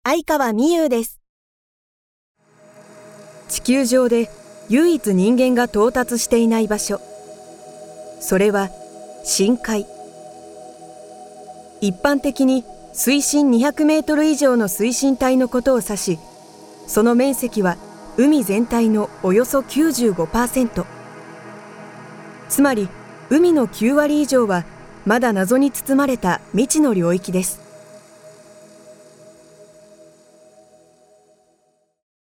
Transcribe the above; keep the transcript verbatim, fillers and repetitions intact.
相川美優です。地球上で唯一人間が到達していない場所、それは深海。一般的に水深にひゃくメートル以上の水深帯のことを指し、その面積は海全体のおよそ きゅうじゅうごパーセント。つまり海のきゅうわり以上はまだ謎に包まれた未知の領域です。